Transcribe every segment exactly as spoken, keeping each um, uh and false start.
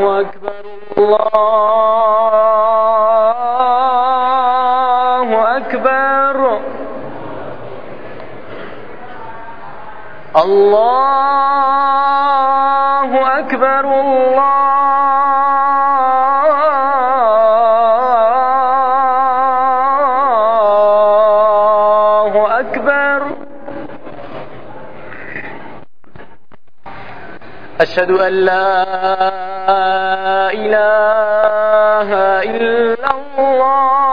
أكبر الله أكبر الله أكبر الله أكبر. أشهد أن لا إله إلا الله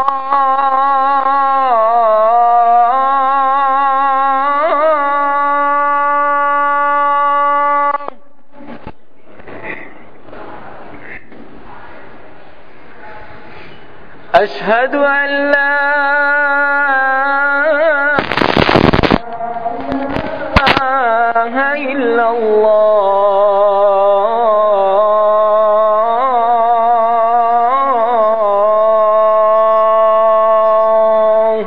أشهد أن لا إله إلا الله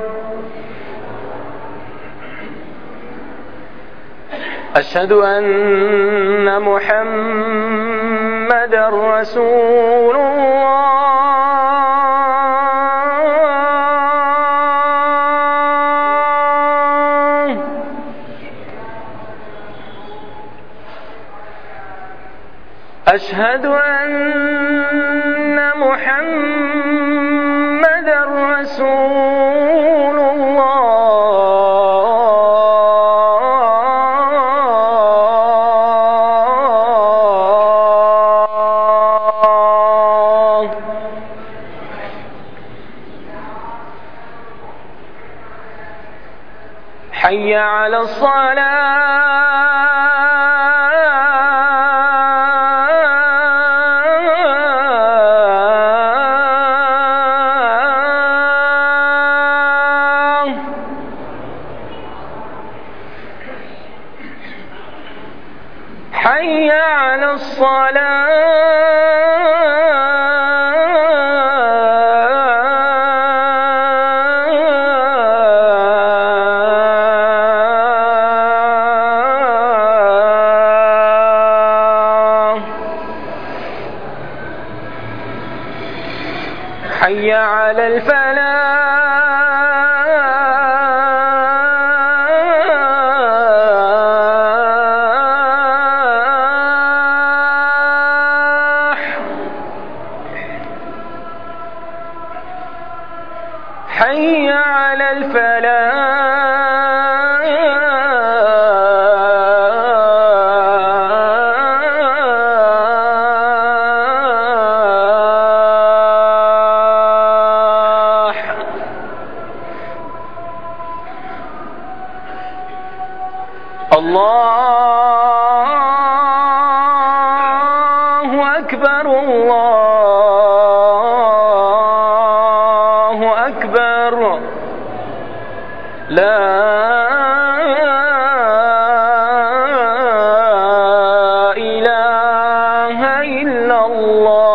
أشهد أن محمدًا رسول الله أشهد أن محمدًا رسول الله. حي على الصلاة حي على الصلاة حي على الفلاح حي على الفلاح الله أكبر الله أكبر. لا إله إلا الله.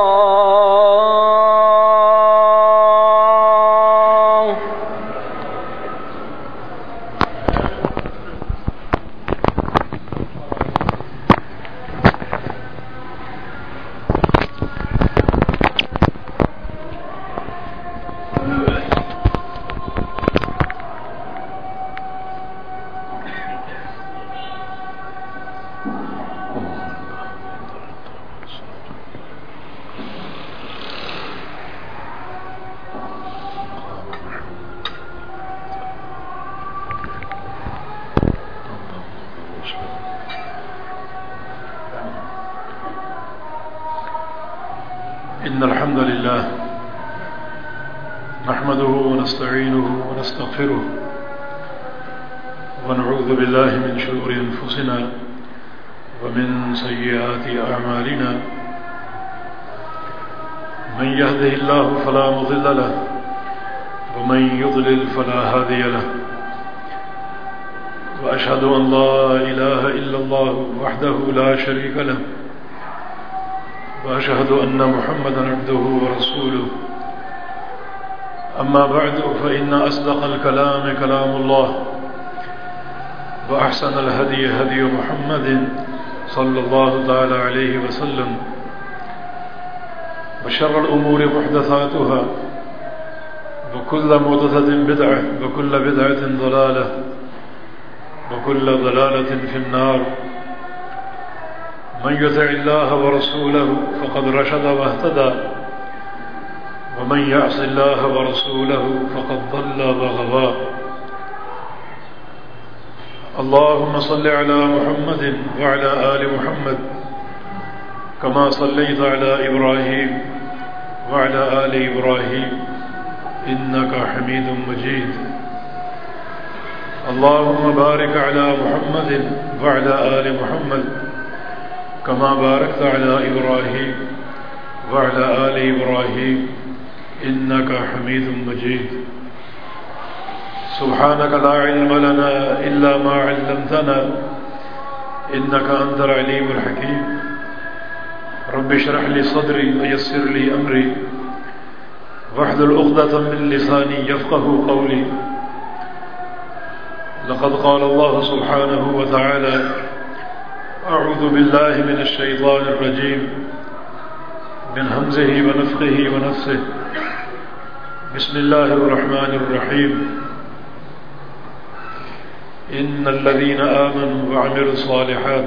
إن الحمد لله نحمده ونستعينه ونستغفره ونعوذ بالله من شرور أنفسنا ومن سيئات أعمالنا. من يهده الله فلا مضل له ومن يضلل فلا هادي له. وأشهد أن لا إله إلا الله وحده لا شريك له وأشهد أن محمدا عبده ورسوله. أما بعد فإن أصدق الكلام كلام الله وأحسن الهدي هدي محمد صلى الله تعالى عليه وسلم وشر الأمور محدثاتها وكل محدثة بدعة وكل بدعة ضلالة وكل ضلالة في النار. من يطع الله ورسوله فقد رشد واهتدى ومن يعص الله ورسوله فقد ضل وغوى. اللهم صل على محمد وعلى آل محمد كما صليت على إبراهيم وعلى آل إبراهيم إنك حميد مجيد. اللهم بارك على محمد وعلى آل محمد كما باركت على إبراهيم وعلى آل إبراهيم إنك حميد مجيد. سبحانك لا علم لنا إلا ما علمتنا إنك أنت العليم الحكيم. رب اشرح لي صدري ويسر لي أمري واحلل عقدة من لساني يفقه قولي. لقد قال الله سبحانه وتعالى: أعوذ بالله من الشيطان الرجيم من همزه ونفخه ونفسه. بسم الله الرحمن الرحيم. إن الذين آمنوا وعملوا الصالحات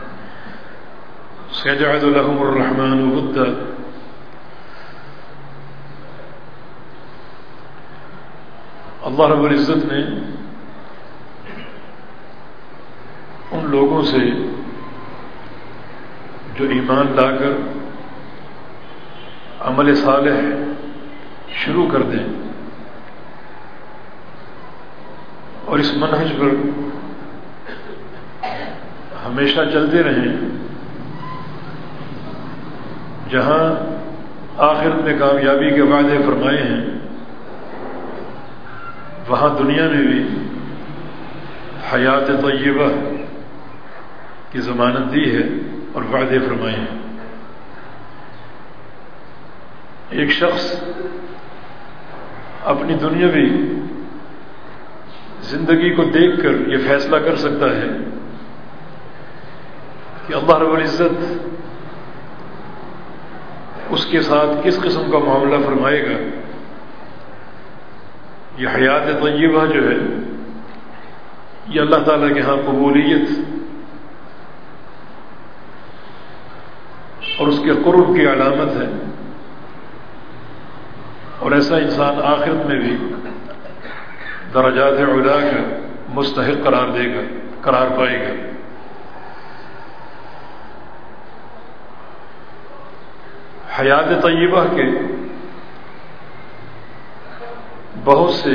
سيجعل لهم الرحمن ودا. اللہ رب العزت نے ان لوگوں سے جو ایمان لا کر عمل صالح شروع کر دیں اور اس منہج پر ہمیشہ چلتے رہیں، جہاں آخرت میں کامیابی کے وعدے فرمائے ہیں وہاں دنیا میں بھی حیات طیبہ کی ضمانت دی ہے اور وعدے فرمائے ہیں. ایک شخص اپنی دنیاوی زندگی کو دیکھ کر یہ فیصلہ کر سکتا ہے کہ اللہ رب العزت اس کے ساتھ کس قسم کا معاملہ فرمائے گا. یہ حیات طیبہ جو ہے یہ اللہ تعالیٰ کے ہاں قبولیت اور اس کے قرب کی علامت ہے، اور ایسا انسان آخرت میں بھی درجات علا کا مستحق قرار دے گا، قرار پائے گا. حیات طیبہ کے بہت سے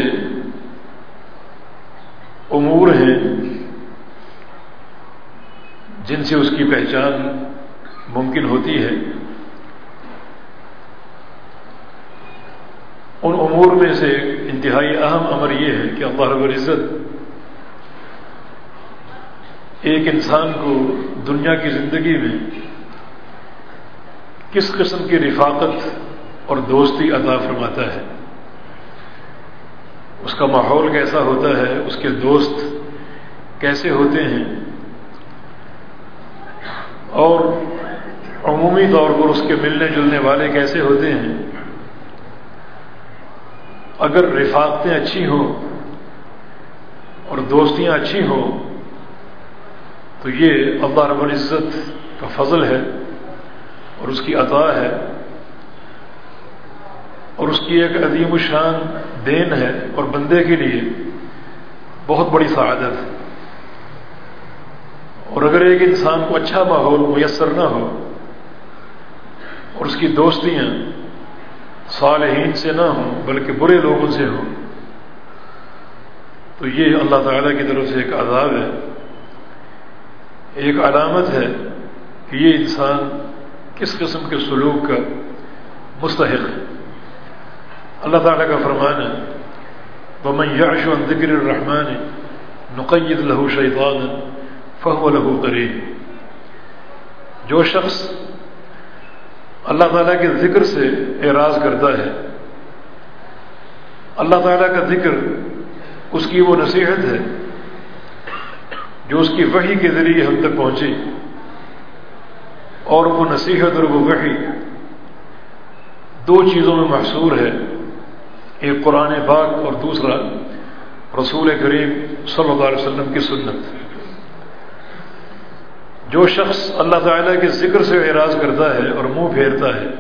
امور ہیں جن سے اس کی پہچان ممکن ہوتی ہے. ان امور میں سے انتہائی اہم امر یہ ہے کہ اللہ رب العزت ایک انسان کو دنیا کی زندگی میں کس قسم کی رفاقت اور دوستی عطا فرماتا ہے، اس کا ماحول کیسا ہوتا ہے، اس کے دوست کیسے ہوتے ہیں، اور عمومی طور پر اس کے ملنے جلنے والے کیسے ہوتے ہیں. اگر رفاقتیں اچھی ہوں اور دوستیاں اچھی ہوں تو یہ اللہ رب العزت کا فضل ہے اور اس کی عطا ہے اور اس کی ایک عظیم الشان دین ہے، اور بندے کے لیے بہت بڑی سعادت ہے. اور اگر ایک انسان کو اچھا ماحول میسر نہ ہو اور اس کی دوستیاں صالحین سے نہ ہوں بلکہ برے لوگوں سے ہوں تو یہ اللہ تعالیٰ کی طرف سے ایک عذاب ہے، ایک علامت ہے کہ یہ انسان کس قسم کے سلوک کا مستحق ہے. اللہ تعالیٰ کا فرمان ہے وَمَنْ يَعْشُ عَنْ ذِكْرِ الرَّحْمَنِ نُقَيِّضْ لَهُ شَيْطَانًا فَهُوَ لَهُ قَرِينٌ. جو شخص اللہ تعالیٰ کے ذکر سے اعراض کرتا ہے، اللہ تعالیٰ کا ذکر اس کی وہ نصیحت ہے جو اس کی وحی کے ذریعے ہم تک پہنچی، اور وہ نصیحت اور وہ وحی دو چیزوں میں محصور ہے، ایک قرآن پاک اور دوسرا رسول کریم صلی اللہ علیہ وسلم کی سنت۔ جو شخص اللہ تعالیٰ کے ذکر سے اعراض کرتا ہے اور منہ پھیرتا ہے،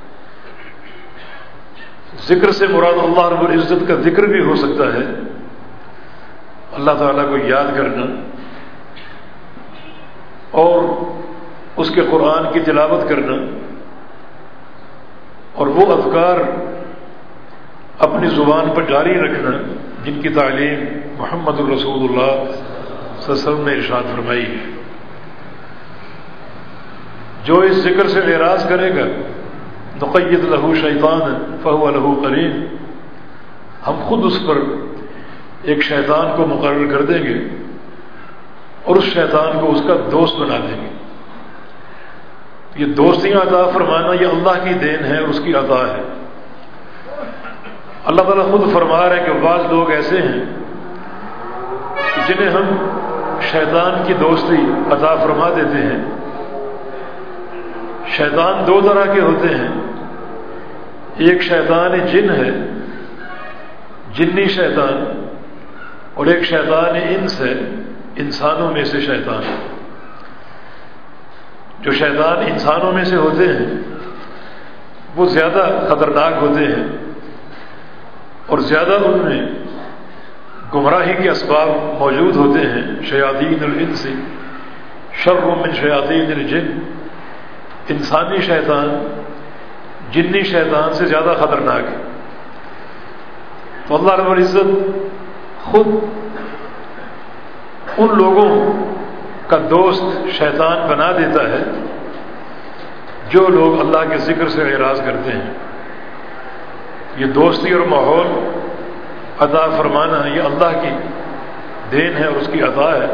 ذکر سے مراد اللہ رب العزت کا ذکر بھی ہو سکتا ہے، اللہ تعالیٰ کو یاد کرنا، اور اس کے قرآن کی تلاوت کرنا، اور وہ اذکار اپنی زبان پر جاری رکھنا جن کی تعلیم محمد الرسول اللہ صلی اللہ علیہ وسلم نے ارشاد فرمائی ہے۔ جو اس ذکر سے اعراض کرے گا نقید لہو شیطان فہو لہو قرین، ہم خود اس پر ایک شیطان کو مقرر کر دیں گے اور اس شیطان کو اس کا دوست بنا دیں گے۔ یہ دوستیاں عطا فرمانا یہ اللہ کی دین ہے اور اس کی عطا ہے۔ اللہ تعالیٰ خود فرما رہے ہیں کہ بعض لوگ ایسے ہیں کہ جنہیں ہم شیطان کی دوستی عطا فرما دیتے ہیں۔ شیطان دو طرح کے ہوتے ہیں، ایک شیطان جن ہے، جنی شیطان، اور ایک شیطان انس ہے، انسانوں میں سے شیطان۔ جو شیطان انسانوں میں سے ہوتے ہیں وہ زیادہ خطرناک ہوتے ہیں اور زیادہ ان میں گمراہی کے اسباب موجود ہوتے ہیں۔ شیاطین الانس شر من شیاطین الجن، انسانی شیطان جنی شیطان سے زیادہ خطرناک ہے۔ تو اللہ رب العزت خود ان لوگوں کا دوست شیطان بنا دیتا ہے جو لوگ اللہ کے ذکر سے اعراض کرتے ہیں۔ یہ دوستی اور ماحول عطا فرمانا یہ اللہ کی دین ہے اور اس کی عطا ہے۔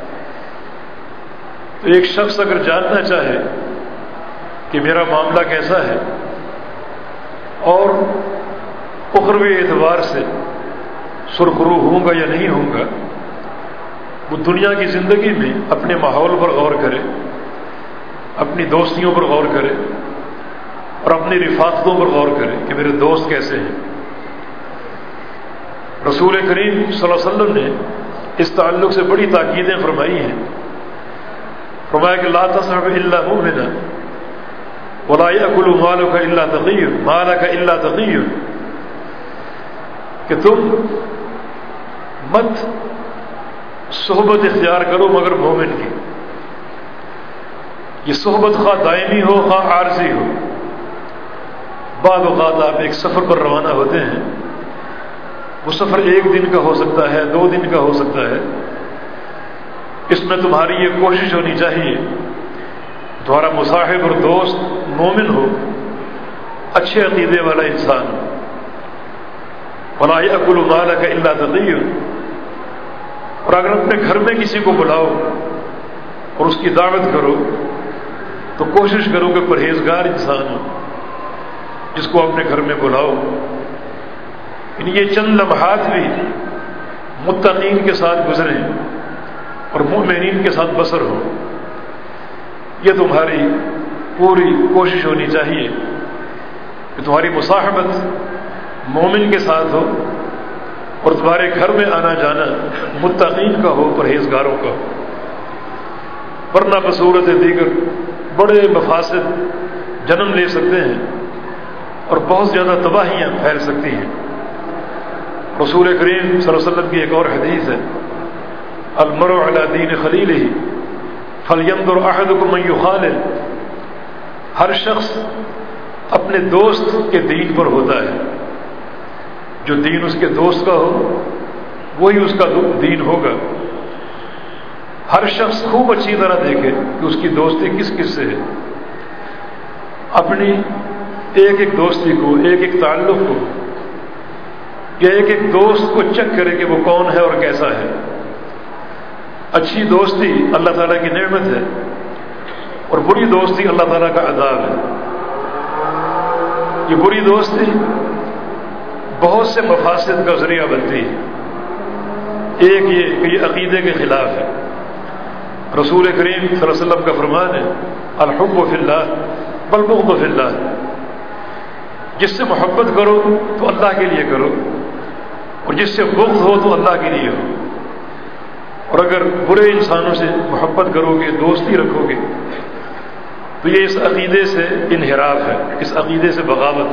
تو ایک شخص اگر جاننا چاہے کہ میرا معاملہ کیسا ہے اور اخروی اعتبار سے سرخرو ہوں گا یا نہیں ہوں گا، وہ دنیا کی زندگی میں اپنے ماحول پر غور کرے، اپنی دوستیوں پر غور کرے اور اپنی رفاقتوں پر غور کرے کہ میرے دوست کیسے ہیں۔ رسول کریم صلی اللہ علیہ وسلم نے اس تعلق سے بڑی تاکیدیں فرمائی ہیں۔ فرمایا کہ لا تصحب الا مؤمنا ولا یأکل مالک الا تقی مالک الا تقی، کہ تم مت صحبت اختیار کرو مگر مومن کی۔ یہ صحبت خواہ دائمی ہو خواہ عارضی ہو۔ بعض اوقات آپ ایک سفر پر روانہ ہوتے ہیں، وہ سفر ایک دن کا ہو سکتا ہے، دو دن کا ہو سکتا ہے۔ اس میں تمہاری یہ کوشش ہونی چاہیے تمہارا مصاحب اور دوست مومن ہو، اچھے عقیدے والا انسان ہو۔ وَلَا يَأْكُلُ مَالَكَ إِلَّا تَقِيٌّ، اور اگر اپنے گھر میں کسی کو بلاؤ اور اس کی دعوت کرو تو کوشش کرو کہ پرہیزگار انسان ہو جس کو اپنے گھر میں بلاؤ۔ یعنی یہ چند لمحات بھی متقین کے ساتھ گزریں اور مومنین کے ساتھ بسر ہو، یہ تمہاری پوری کوشش ہونی چاہیے کہ تمہاری مصاحبت مومن کے ساتھ ہو اور تمہارے گھر میں آنا جانا متقین کا ہو، پرہیزگاروں کا ہو، ورنہ بصورت دیگر بڑے مفاسد جنم لے سکتے ہیں اور بہت زیادہ تباہیاں پھیل سکتی ہیں۔ رسول کریم صلی اللہ علیہ وسلم کی ایک اور حدیث ہے، المرء علی دین خلیلہ فلینظر احدکم من یخالل، ہر شخص اپنے دوست کے دین پر ہوتا ہے، جو دین اس کے دوست کا ہو وہی اس کا دین ہوگا۔ ہر شخص خوب اچھی طرح دیکھے کہ اس کی دوستی کس کس سے ہے، اپنی ایک ایک دوستی کو، ایک ایک تعلق کو، یا ایک ایک دوست کو چیک کرے کہ وہ کون ہے اور کیسا ہے۔ اچھی دوستی اللہ تعالیٰ کی نعمت ہے اور بری دوستی اللہ تعالیٰ کا عذاب ہے۔ یہ بری دوستی بہت سے مفاسد کا ذریعہ بنتی ہے۔ ایک یہ کہ یہ عقیدے کے خلاف ہے۔ رسول کریم صلی اللہ علیہ وسلم کا فرمان ہے، الحب فی اللہ والبغض فی اللہ، جس سے محبت کرو تو اللہ کے لیے کرو، اور جس سے بغض ہو تو اللہ کے لیے ہو۔ اور اگر برے انسانوں سے محبت کرو گے، دوستی رکھو گے، تو یہ اس عقیدے سے انحراف ہے، اس عقیدے سے بغاوت۔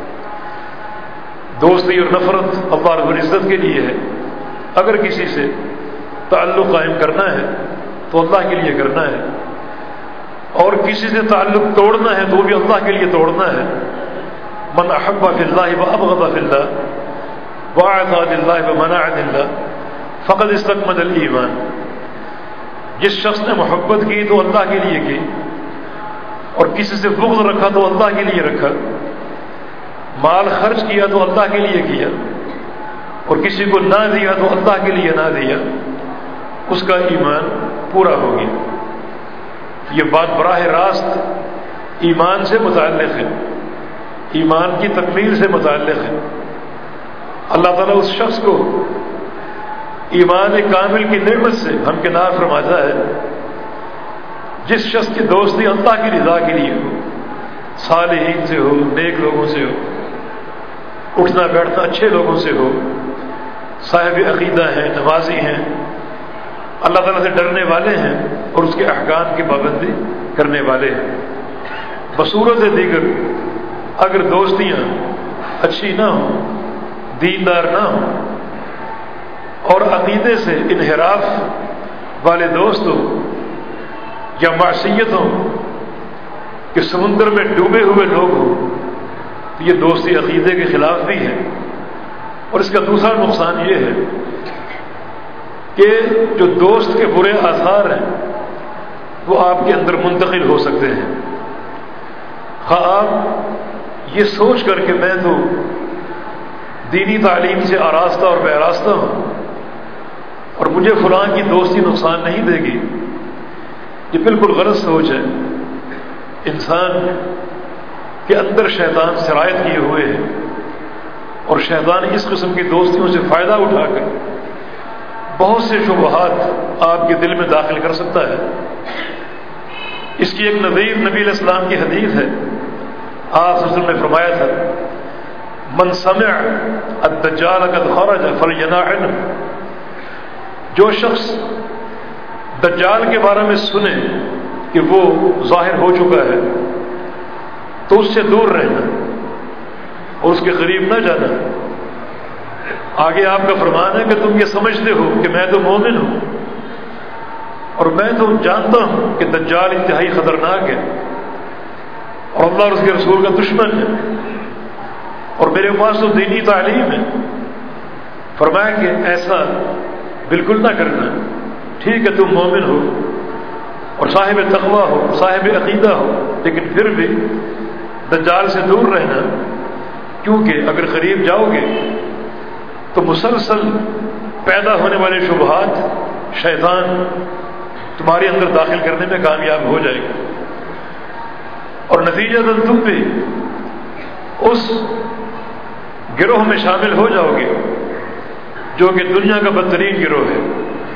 دوستی اور نفرت اللہ رب العزت کے لیے ہے۔ اگر کسی سے تعلق قائم کرنا ہے تو اللہ کے لیے کرنا ہے، اور کسی سے تعلق توڑنا ہے تو بھی اللہ کے لیے توڑنا ہے۔ من احب فی اللہ وابغض فی اللہ واعطى للہ ومنع للہ فقد استکمل الایمان۔ جس شخص نے محبت کی تو اللہ کے لیے کی، اور کسی سے بغض رکھا تو اللہ کے لیے رکھا، مال خرچ کیا تو اللہ کے لیے کیا، اور کسی کو نہ دیا تو اللہ کے لیے نہ دیا، اس کا ایمان پورا ہو گیا۔ یہ بات براہ راست ایمان سے متعلق ہے، ایمان کی تکمیل سے متعلق ہے۔ اللہ تعالیٰ اس شخص کو ایمان کامل کی نعمت سے ہمکنار فرماتا ہے جس شخص کی دوستی اللہ کی رضا کے لیے ہو، صالحین سے ہو، نیک لوگوں سے ہو، اٹھنا بیٹھنا اچھے لوگوں سے ہو، صاحب عقیدہ ہیں، نمازی ہیں، اللہ تعالیٰ سے ڈرنے والے ہیں اور اس کے احکام کی پابندی کرنے والے ہیں۔ بصورت دیگر اگر دوستیاں اچھی نہ ہوں، دیندار نہ ہوں، اور عقیدے سے انحراف والے دوست ہوں، یا معصیت ہوں کہ سمندر میں ڈوبے ہوئے لوگ ہوں، تو یہ دوستی عقیدے کے خلاف بھی ہے۔ اور اس کا دوسرا نقصان یہ ہے کہ جو دوست کے برے آثار ہیں وہ آپ کے اندر منتقل ہو سکتے ہیں۔ ہاں، آپ یہ سوچ کر کہ میں تو دینی تعلیم سے آراستہ اور بے آراستہ ہوں اور مجھے فلاں کی دوستی نقصان نہیں دے گی، یہ بالکل غلط سوچ ہے۔ انسان کے اندر شیطان سرایت کیے ہوئے ہے، اور شیطان اس قسم کی دوستیوں سے فائدہ اٹھا کر بہت سے شبہات آپ کے دل میں داخل کر سکتا ہے۔ اس کی ایک نظیر نبی علیہ السلام کی حدیث ہے۔ آپ صلی اللہ علیہ وسلم نے فرمایا تھا، من سمع الدجال قد خرج فلینع عنہ، جو شخص دجال کے بارے میں سنے کہ وہ ظاہر ہو چکا ہے تو اس سے دور رہنا اور اس کے قریب نہ جانا۔ آگے آپ کا فرمان ہے کہ تم یہ سمجھتے ہو کہ میں تو مومن ہوں اور میں تو جانتا ہوں کہ دجال انتہائی خطرناک ہے اور اللہ اور اس کے رسول کا دشمن ہے، اور میرے پاس تو دینی تعلیم ہے۔ فرمایا کہ ایسا بالکل نہ کرنا۔ ٹھیک ہے تم مومن ہو اور صاحب تقویٰ ہو، صاحب عقیدہ ہو، لیکن پھر بھی دجال سے دور رہنا، کیونکہ اگر قریب جاؤ گے تو مسلسل پیدا ہونے والے شبہات شیطان تمہارے اندر داخل کرنے میں کامیاب ہو جائے گا، اور نتیجتاً تم بھی اس گروہ میں شامل ہو جاؤ گے جو کہ دنیا کا بدترین گروہ ہے۔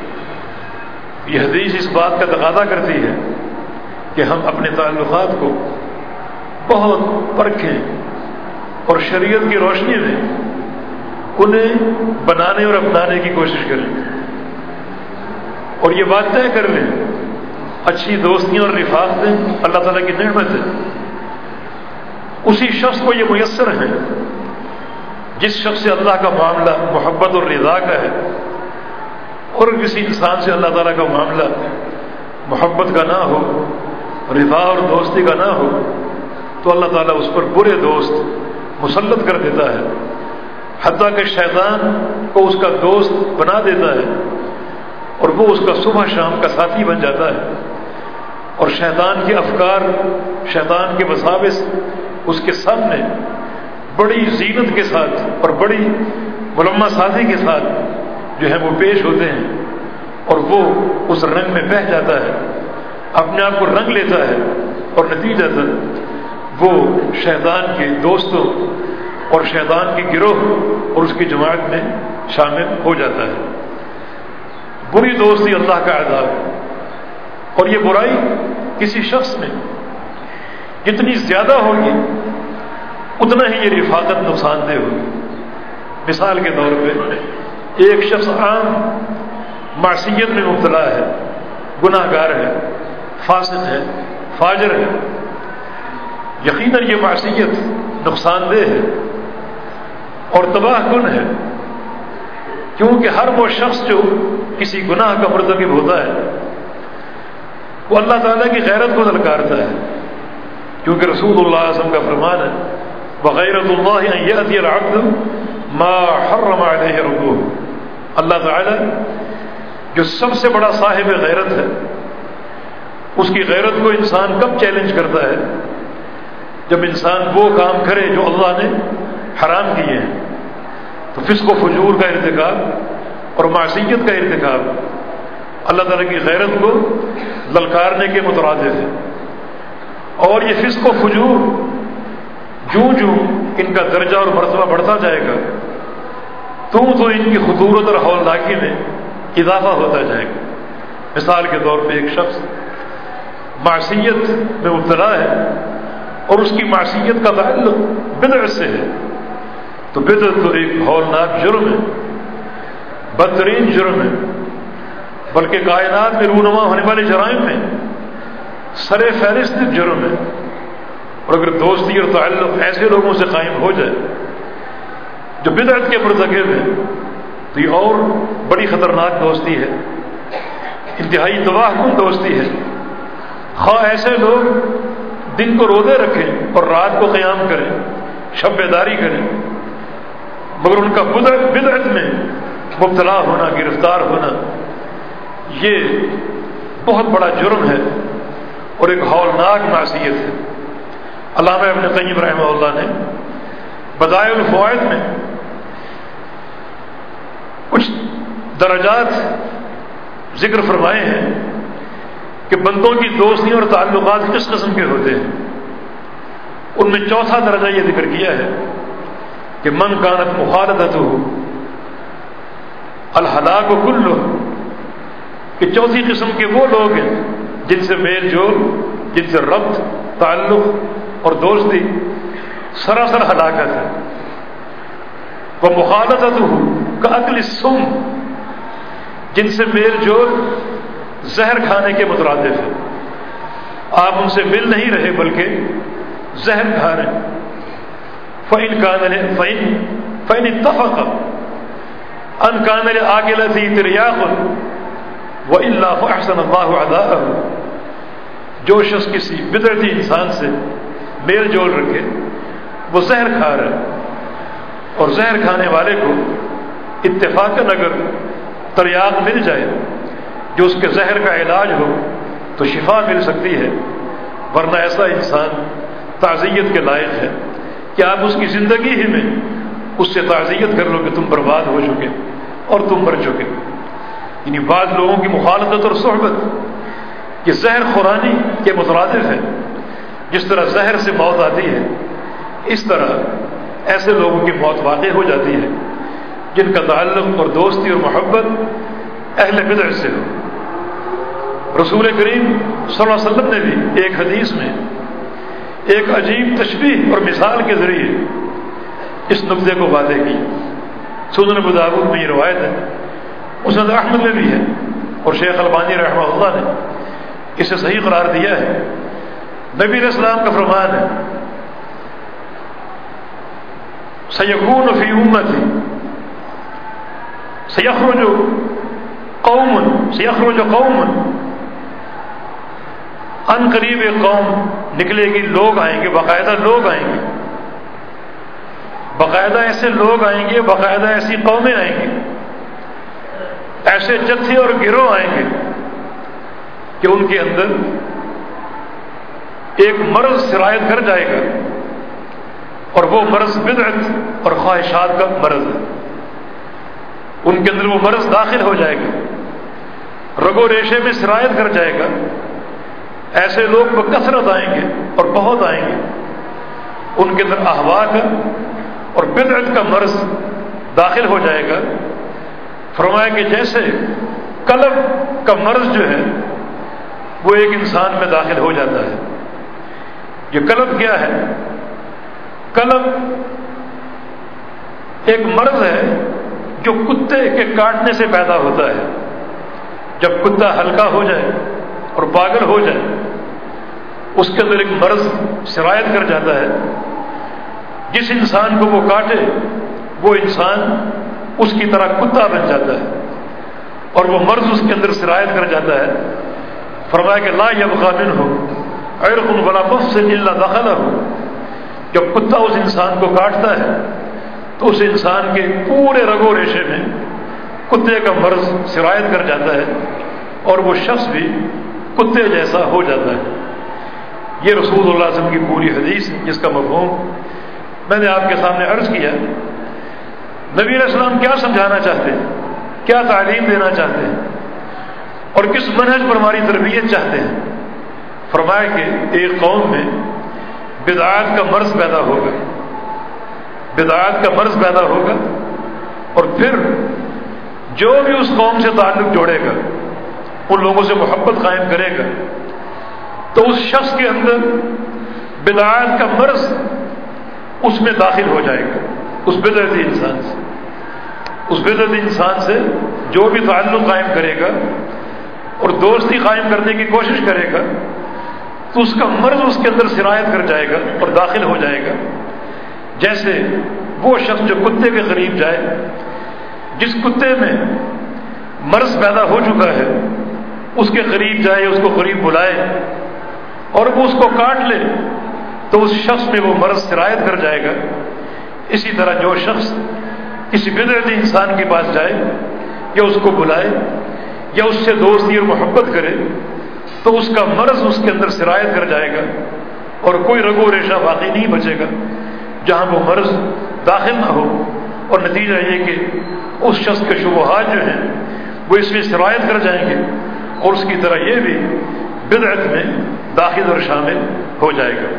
یہ حدیث اس بات کا تقاضا کرتی ہے کہ ہم اپنے تعلقات کو بہت پرکھیں اور شریعت کی روشنی میں انہیں بنانے اور اپنانے کی کوشش کریں، اور یہ بات طے کر لیں اچھی دوستیاں اور رفاقتیں اللہ تعالیٰ کی نعمت ہے۔ اسی شخص کو یہ میسر ہے جس شخص سے اللہ کا معاملہ محبت اور رضا کا ہے، اور کسی انسان سے اللہ تعالیٰ کا معاملہ محبت کا نہ ہو، رضا اور دوستی کا نہ ہو، تو اللہ تعالیٰ اس پر برے دوست مسلط کر دیتا ہے، حتیٰ کہ شیطان کو اس کا دوست بنا دیتا ہے اور وہ اس کا صبح شام کا ساتھی بن جاتا ہے، اور شیطان کے افکار، شیطان کے وساوس اس کے سامنے بڑی زینت کے ساتھ اور بڑی ملمہ سازی کے ساتھ جو ہے وہ پیش ہوتے ہیں، اور وہ اس رنگ میں بہہ جاتا ہے، اپنے آپ کو رنگ لیتا ہے، اور نتیجتاً وہ شیطان کے دوستوں اور شیطان کی گروہ اور اس کی جماعت میں شامل ہو جاتا ہے۔ بری دوستی اللہ کا عذاب ہے، اور یہ برائی کسی شخص میں جتنی زیادہ ہوگی اتنا ہی یہ رفاقت نقصان دہ ہوگی۔ مثال کے طور پہ ایک شخص عام معصیت میں مبتلا ہے، گناہ گار ہے، فاسق ہے، فاجر ہے، یقیناً یہ معصیت نقصان دہ ہے اور تباہ کن ہے، کیونکہ ہر وہ شخص جو کسی گناہ کا مرتکب ہوتا ہے وہ اللہ تعالیٰ کی غیرت کو دلکارتا ہے، کیونکہ رسول اللہ صلی اللہ علیہ وسلم کا فرمان ہے وغیرت اللہ ان یأتی العبد ما حرم علیہ ربہ۔ اللہ تعالیٰ جو سب سے بڑا صاحب غیرت ہے، اس کی غیرت کو انسان کب چیلنج کرتا ہے؟ جب انسان وہ کام کرے جو اللہ نے حرام کیے ہیں۔ تو فسق و فجور کا ارتکاب اور معصیت کا ارتکاب اللہ تعالیٰ کی غیرت کو للکارنے کے مترادف ہے، اور یہ فسق و فجور جوں جوں ان کا درجہ اور مرتبہ بڑھتا جائے گا تو تو ان کی خطورت اور ہولناکی میں اضافہ ہوتا جائے گا۔ مثال کے طور پہ ایک شخص معصیت میں مبتلا ہے اور اس کی معصیت کا تعلق بدعت سے ہے، تو بدعت تو ایک ہولناک جرم ہے، بدترین جرم ہے، بلکہ کائنات میں رونما ہونے والے جرائم میں سر فہرست جرم ہے۔ اور اگر دوستی اور تعلق ایسے لوگوں سے قائم ہو جائے جو بدعت کے مرتکب ہیں تو یہ اور بڑی خطرناک دوستی ہے، انتہائی تباہ کن دوستی ہے۔ خواہ ایسے لوگ دن کو روزے رکھیں اور رات کو قیام کریں، شب بیداری کریں، مگر ان کا بدعت میں مبتلا ہونا، گرفتار ہونا، یہ بہت بڑا جرم ہے اور ایک ہولناک معصیت ہے۔ علامہ ابن قیم رحمہ اللہ نے بدائع الفوائد میں کچھ درجات ذکر فرمائے ہیں کہ بندوں کی دوستی اور تعلقات کس قسم کے ہوتے ہیں۔ ان میں چوتھا درجہ یہ ذکر کیا ہے کہ من کانت مخالطتہ الہلاک کلہ، کہ چوتھی قسم کے وہ لوگ ہیں جن سے میل جول، جن سے ربط، تعلق اور دوستی سراسر ہلاکت ہے۔ وہ مخالطتہ کاکل السم، جن سے میل جول زہر کھانے کے مترادف ہے، آپ ان سے مل نہیں رہے بلکہ زہر کھا رہے۔ فَإِنْ كَانَ فَإِنْ فَإِنْ اتَّفَقَ أَنْ كَانَ لِعَاقِلَتِهِ تِرْيَاقٌ وَإِلَّا فَأَحْسَنَ اللَّهُ عَدَاءَهُ، جو شخص کسی بدعتی انسان سے میل جول رکھے وہ زہر کھا رہا ہے، اور زہر کھانے والے کو اتفاقاً اگر تریاق مل جائے جو اس کے زہر کا علاج ہو تو شفا مل سکتی ہے، ورنہ ایسا انسان تعزیت کے لائق ہے کہ آپ اس کی زندگی ہی میں اس سے تعزیت کر لو کہ تم برباد ہو چکے اور تم مر چکے۔ یعنی بعض لوگوں کی مخالطت اور صحبت یہ زہر خورانی کے مترادف ہے۔ جس طرح زہر سے موت آتی ہے، اس طرح ایسے لوگوں کی موت واقع ہو جاتی ہے جن کا تعلق اور دوستی اور محبت اہل بدعت سے ہو۔ رسول کریم صلی اللہ علیہ وسلم نے بھی ایک حدیث میں ایک عجیب تشبیہ اور مثال کے ذریعے اس نقطے کو واضح کی۔ سنن ابو داؤد میں یہ روایت ہے، مسند احمد میں بھی ہے، اور شیخ البانی رحمہ اللہ نے اسے صحیح قرار دیا ہے۔ نبی علیہ السلام کا فرمان ہے سیکون فی امتی سیخرج قوم سیخرج قوم، ان قریب ایک قوم نکلے گی، لوگ آئیں گے، باقاعدہ لوگ آئیں گے، باقاعدہ ایسے لوگ آئیں گے، باقاعدہ ایسی قومیں آئیں گی، ایسے جتھے اور گروہ آئیں گے کہ ان کے اندر ایک مرض سرایت کر جائے گا، اور وہ مرض بدعت اور خواہشات کا مرض ہے۔ ان کے اندر وہ مرض داخل ہو جائے گا، رگو ریشے میں سرایت کر جائے گا، ایسے لوگ بکثرت آئیں گے اور بہت آئیں گے، ان کے اندر احوا کا اور بدعت کا مرض داخل ہو جائے گا۔ فرمایا کہ جیسے قلب کا مرض جو ہے وہ ایک انسان میں داخل ہو جاتا ہے۔ یہ قلب کیا ہے؟ کلب ایک مرض ہے جو کتے کے کاٹنے سے پیدا ہوتا ہے. جب کتا ہلکا ہو جائے اور پاگل ہو جائے اس کے اندر ایک مرض سرایت کر جاتا ہے. جس انسان کو وہ کاٹے وہ انسان اس کی طرح کتا بن جاتا ہے اور وہ مرض اس کے اندر سرایت کر جاتا ہے. فرمایا کہ لا یبقى منه عرق ولا مفصل الا دخله. جب کتا اس انسان کو کاٹتا ہے تو اس انسان کے پورے رگ و ریشے میں کتے کا مرض سرایت کر جاتا ہے اور وہ شخص بھی کتے جیسا ہو جاتا ہے. یہ رسول اللہ صلی اللہ علیہ وسلم کی پوری حدیث جس کا مفہوم میں نے آپ کے سامنے عرض کیا. نبی علیہ السلام کیا سمجھانا چاہتے ہیں, کیا تعلیم دینا چاہتے ہیں اور کس منہج پر ہماری تربیت چاہتے ہیں. فرمایا کہ ایک قوم میں بدعات کا مرض پیدا ہوگا, بدعات کا مرض پیدا ہوگا اور پھر جو بھی اس قوم سے تعلق جوڑے گا, ان لوگوں سے محبت قائم کرے گا, تو اس شخص کے اندر بدعات کا مرض اس میں داخل ہو جائے گا. اس بدعتی انسان سے اس بدعتی انسان سے جو بھی تعلق قائم کرے گا اور دوستی قائم کرنے کی کوشش کرے گا تو اس کا مرض اس کے اندر سرایت کر جائے گا اور داخل ہو جائے گا. جیسے وہ شخص جو کتے کے قریب جائے, جس کتے میں مرض پیدا ہو چکا ہے اس کے قریب جائے, اس کو قریب بلائے اور وہ اس کو کاٹ لے تو اس شخص میں وہ مرض سرایت کر جائے گا. اسی طرح جو شخص کسی بدعتی انسان کے پاس جائے یا اس کو بلائے یا اس سے دوستی اور محبت کرے تو اس کا مرض اس کے اندر سرایت کر جائے گا اور کوئی رگ و ریشہ باقی نہیں بچے گا جہاں وہ مرض داخل نہ ہو. اور نتیجہ یہ کہ اس شخص کے شبہات جو ہیں وہ اس میں سرایت کر جائیں گے اور اس کی طرح یہ بھی بدعت میں داخل اور شامل ہو جائے گا.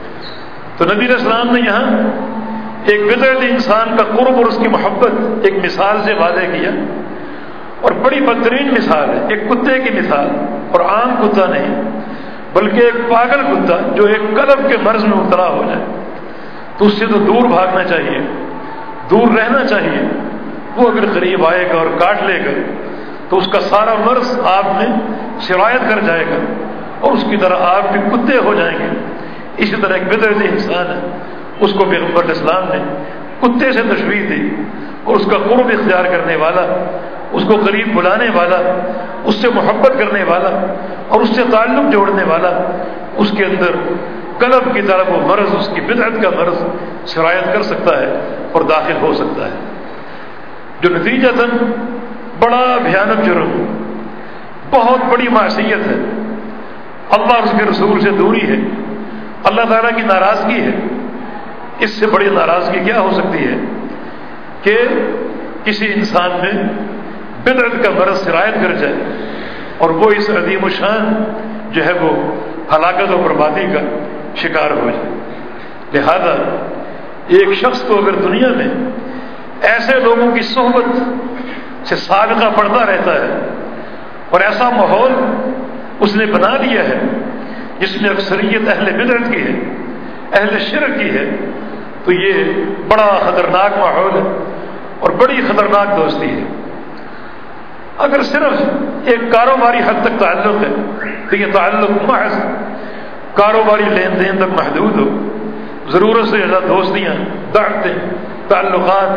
تو نبی علیہ السلام نے یہاں ایک بدعتی انسان کا قرب اور اس کی محبت ایک مثال سے واضح کیا اور بڑی بدترین مثال ہے, ایک کتے کی مثال, اور عام کتا نہیں بلکہ ایک پاگل کتا جو ایک کلب کے مرض میں مبتلا ہو جائے تو اس سے تو دور بھاگنا چاہیے, دور رہنا چاہیے. وہ اگر قریب آئے گا اور کاٹ لے گا تو اس کا سارا مرض آپ میں سرایت کر جائے گا اور اس کی طرح آپ بھی کتے ہو جائیں گے. اسی طرح ایک بدعتی انسان ہے, اس کو پیغمبر اسلام نے کتے سے تشبیہ دی اور اس کا قرب اختیار کرنے والا, اس کو قریب بلانے والا, اس سے محبت کرنے والا اور اس سے تعلق جوڑنے والا, اس کے اندر قلب کی طرف وہ مرض, اس کی بدعت کا مرض سرایت کر سکتا ہے اور داخل ہو سکتا ہے, جو نتیجتاً بڑا بھیانک جرم, بہت بڑی معصیت ہے, اللہ اور اس کے رسول سے دوری ہے, اللہ تعالیٰ کی ناراضگی ہے. اس سے بڑی ناراضگی کیا ہو سکتی ہے کہ کسی انسان میں بدعت کا مرض سرایت کر جائے اور وہ اس عظیم الشان جو ہے وہ ہلاکت و بربادی کا شکار ہو جائے. لہذا ایک شخص کو اگر دنیا میں ایسے لوگوں کی صحبت سے سابقہ پڑتا رہتا ہے اور ایسا ماحول اس نے بنا دیا ہے جس میں اکثریت اہل بدعت کی ہے, اہل شرک کی ہے, تو یہ بڑا خطرناک ماحول ہے اور بڑی خطرناک دوستی ہے. اگر صرف ایک کاروباری حد تک تعلق ہے تو یہ تعلق محض کاروباری لین دین تک محدود ہو. ضرورت سے زیادہ دوستیاں, دعوتیں, تعلقات,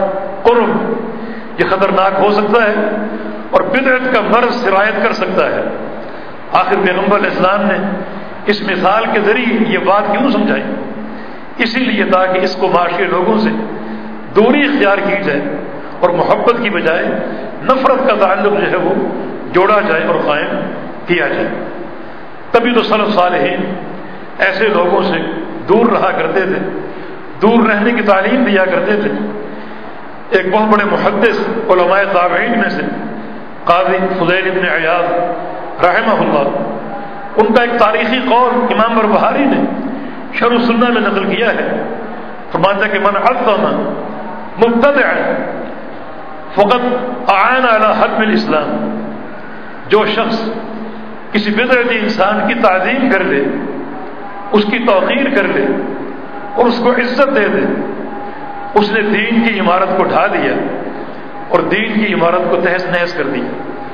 قرب یہ خطرناک ہو سکتا ہے اور بدعت کا مرض سرایت کر سکتا ہے. آخر پیغمبر علیہ السلام نے اس مثال کے ذریعے یہ بات کیوں سمجھائی؟ اسی لیے تاکہ اس کو معاشرے لوگوں سے دوری اختیار کی جائے اور محبت کی بجائے نفرت کا تعلق جو ہے وہ جوڑا جائے اور قائم کیا جائے. تبھی تو سلف صالحین ایسے لوگوں سے دور رہا کرتے تھے, دور رہنے کی تعلیم دیا کرتے تھے. ایک بہت بڑے محدث علماء تابعین میں سے قاضی فضیل ابن عیاض رحمہ اللہ, ان کا ایک تاریخی قول امام بربہاری نے شرح السنہ میں نقل کیا ہے. فرماتا کہ من عظم مبتدعا فقد اعان علی حتم الاسلام, جو شخص کسی بدعتی انسان کی تعظیم کر لے, اس کی توقیر کر لے, اور اس کو عزت دے دے، اس نے دین کی عمارت کو ڈھا دیا اور دین کی عمارت کو تہس نہس کر دیا۔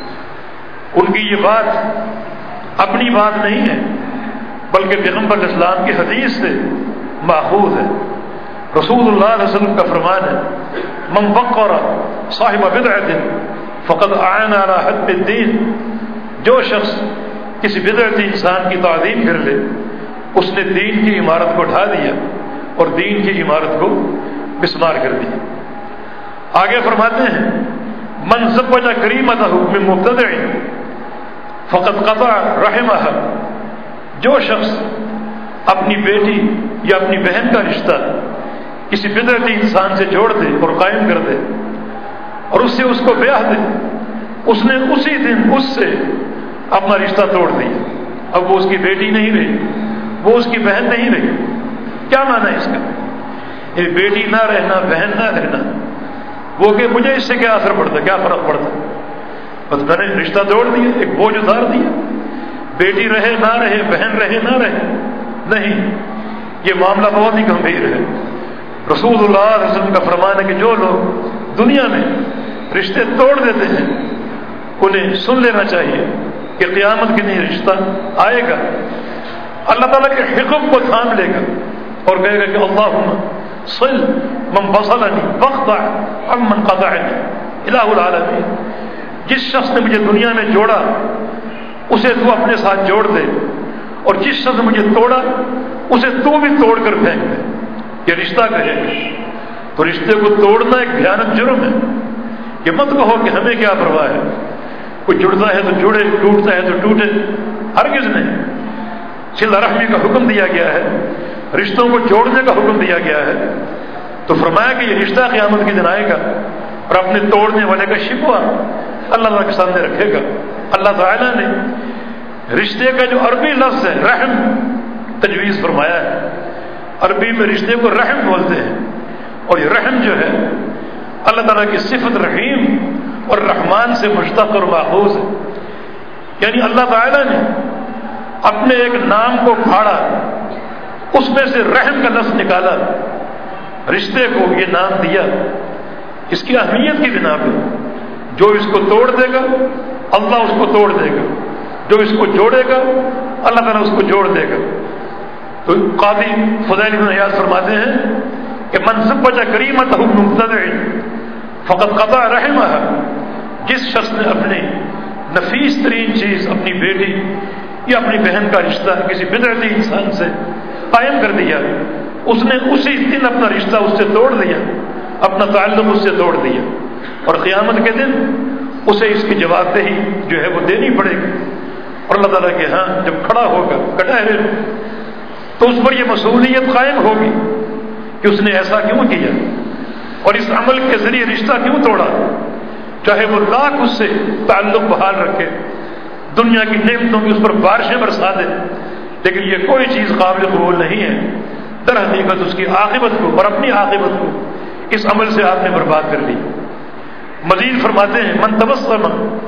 ان کی یہ بات اپنی بات نہیں ہے بلکہ پیغمبر اسلام کی حدیث سے ماخوذ ہے۔ رسول اللہ علیہ وسلم کا فرمان ہے، من وقر صاحب بدعت فقد اعان علی حد الدین، جو شخص کسی بدعتی انسان کی تعظیم کر لے اس نے دین کی عمارت کو ڈھا دیا اور دین کی عمارت کو مسمار کر دیا۔ آگے فرماتے ہیں، من زوج کریمتہ من مبتدع فقد قطع رحمہ، جو شخص اپنی بیٹی یا اپنی بہن کا رشتہ کسی بدعتی انسان سے جوڑ دے اور قائم کر دے اور اس سے اس کو بیاہ دے، اس نے اسی دن اس سے اپنا رشتہ توڑ دیا۔ اب وہ اس کی بیٹی نہیں رہی، وہ اس کی بہن نہیں رہی۔ کیا معنی ہے اس کا؟ یہ بیٹی نہ رہنا، بہن نہ رہنا، وہ کہ مجھے اس سے کیا اثر پڑتا، کیا فرق پڑتا، بس میں نے رشتہ توڑ دیا، ایک بوجھ اتار دیا۔ بیٹی رہے نہ رہے، بہن رہے نہ رہے، نہیں، یہ معاملہ بہت ہی گمبھیر ہے۔ رسول اللہ علیہ وسلم کا فرمان ہے کہ جو لوگ دنیا میں رشتے توڑ دیتے ہیں انہیں سن لینا چاہیے کہ قیامت کے دن رشتہ آئے گا، اللہ تعالیٰ کے حکم کو تھام لے گا اور کہے گا کہ اللہم صل من وصلنی واقطع عمن قطعنی، الہ العالمین، جس شخص نے مجھے دنیا میں جوڑا اسے تو اپنے ساتھ جوڑ دے، اور جس شخص نے مجھے توڑا اسے تو بھی توڑ کر پھینک دے۔ یہ رشتہ کہے گا، تو رشتے کو توڑنا ایک بھیانک جرم ہے۔ یہ مت کہو کہ ہمیں کیا پرواہ ہے، کوئی جڑتا ہے تو جڑے، ٹوٹتا ہے تو ٹوٹے، ہرگز نہیں۔ صلہ رحمی کا حکم دیا گیا ہے، رشتوں کو جوڑنے کا حکم دیا گیا ہے، تو فرمایا کہ یہ رشتہ قیامت کے دن آئے گا اور اپنے توڑنے والے کا شکوہ اللہ تعالیٰ کے سامنے رکھے گا۔ اللہ تعالیٰ نے رشتے کا جو عربی لفظ ہے رحم تجویز فرمایا ہے، عربی میں رشتے کو رحم بولتے ہیں، اور یہ رحم جو ہے اللہ تعالیٰ کی صفت رحیم اور رحمان سے مشتق اور ماخوذ ہے۔ یعنی اللہ تعالیٰ نے اپنے ایک نام کو پھاڑا، اس میں سے رحم کا لفظ نکالا، رشتے کو یہ نام دیا اس کی اہمیت کی بنا پہ۔ جو اس کو توڑ دے گا اللہ اس کو توڑ دے گا، جو اس کو جوڑے گا اللہ تعالیٰ اس کو جوڑ دے گا۔ تو قاضی فضیل بن عیاض فرماتے ہیں کہ من زوج کریمتہ من مبتدع فقد قطع رحمہ، جس شخص نے اپنی نفیس ترین چیز اپنی بیٹی یا اپنی بہن کا رشتہ کسی بدعتی انسان سے قائم کر دیا، اس نے اسی دن اپنا رشتہ اس سے توڑ دیا، اپنا تعلق اس سے توڑ دیا، اور قیامت کے دن اسے اس کی جواب دہی جو ہے وہ دینی پڑے گی، اور اللہ تعالیٰ کے ہاں جب کھڑا ہوگا کٹہرے تو اس پر یہ مسئولیت قائم ہوگی کہ اس نے ایسا کیوں کیا اور اس عمل کے ذریعے رشتہ کیوں توڑا، چاہے وہ لاکھ اس سے تعلق بحال رکھے، دنیا کی نعمتوں کی اس پر بارشیں برسا دے، لیکن یہ کوئی چیز قابل قبول نہیں ہے۔ در حقیقت اس کی عاقبت کو اور اپنی عاقبت کو اس عمل سے آپ نے برباد کر لی۔ مزید فرماتے ہیں من تبسم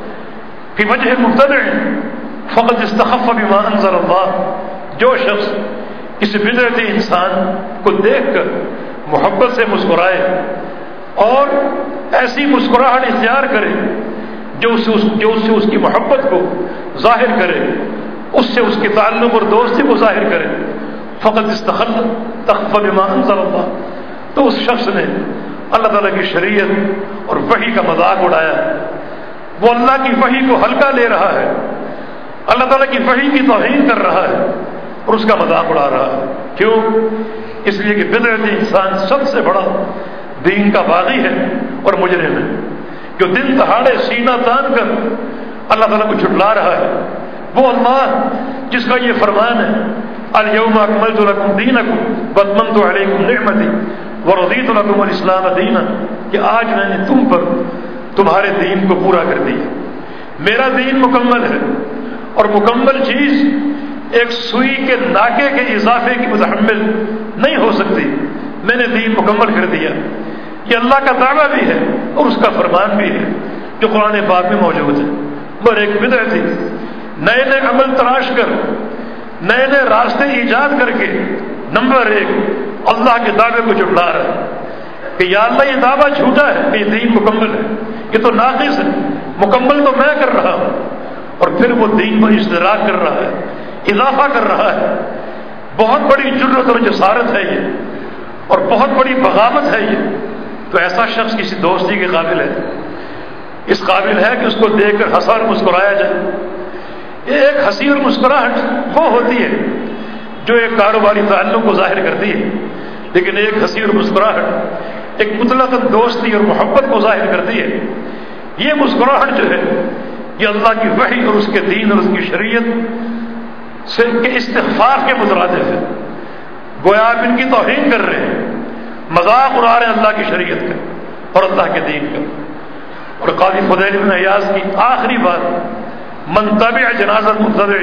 فی وجہ مبتدع فقد استخف بما انزل اللہ، جو شخص کسی بدعتی انسان کو دیکھ کر محبت سے مسکرائے اور ایسی مسکراہٹ اختیار کرے جو اس سے اس, جو اس, سے اس کی محبت کو ظاہر کرے، اس سے اس کی تعلق اور دوستی کو ظاہر کرے، فقط استخف تخف بما انزل اللہ، تو اس شخص نے اللہ تعالیٰ کی شریعت اور وحی کا مذاق اڑایا، وہ اللہ کی وحی کو ہلکا لے رہا ہے، اللہ تعالیٰ کی وحی کی توہین کر رہا ہے اور اس کا مذاق اڑا رہا ہے۔ کیوں؟ اس لیے کہ بدعتی انسان سب سے بڑا دین کا باغی ہے اور مجرم ہے، جو دن دہاڑے سینہ تان کر اللہ تعالیٰ کو جھٹلا رہا ہے۔ وہ اللہ جس کا یہ فرمان ہے الیوم اکملت لکم دینکم واتممت علیکم نعمتی ورضیت لکم الاسلام دینا، کہ آج میں نے تم پر تمہارے دین کو پورا کر دیا، میرا دین مکمل ہے، اور مکمل چیز ایک سوئی کے ناکے کے اضافے کی متحمل نہیں ہو سکتی، میں نے دین مکمل کر دیا۔ یہ اللہ کا دعویٰ بھی ہے اور اس کا فرمان بھی ہے جو قرآن پاک میں موجود ہے۔ مگر ایک بدعتی نئے نئے عمل تلاش کر، نئے نئے راستے ایجاد کر کے نمبر ایک اللہ کے دعوے کو جھٹلا رہا ہے کہ یا اللہ یہ دعویٰ جھوٹا ہے کہ یہ دین مکمل ہے، یہ تو ناقص ہے، مکمل تو میں کر رہا ہوں، اور پھر وہ دین پر اشتراک کر رہا ہے، اضافہ کر رہا ہے۔ بہت بڑی جرأت اور جسارت ہے یہ، اور بہت بڑی بغاوت ہے یہ۔ تو ایسا شخص کسی دوستی کے قابل ہے، اس قابل ہے کہ اس کو دیکھ کر ہنسا اور مسکرایا جائے۔ ایک ہنسی اور مسکراہٹ وہ ہوتی ہے جو ایک کاروباری تعلق کو ظاہر کرتی ہے، لیکن ایک ہنسی اور مسکراہٹ ایک مطلق دوستی اور محبت کو ظاہر کرتی ہے۔ یہ مسکراہٹ جو ہے یہ اللہ کی وحی اور اس کے دین اور اس کی شریعت سے کے استغفار کے مترادف ہے۔ گویا آپ ان کی توہین کر رہے ہیں، مذاق اڑا رہے ہیں اللہ کی شریعت کا اور اللہ کے دین کا۔ اور قاضی فضیل بن عیاض کی آخری بات، من تبع جنازۃ مبتدع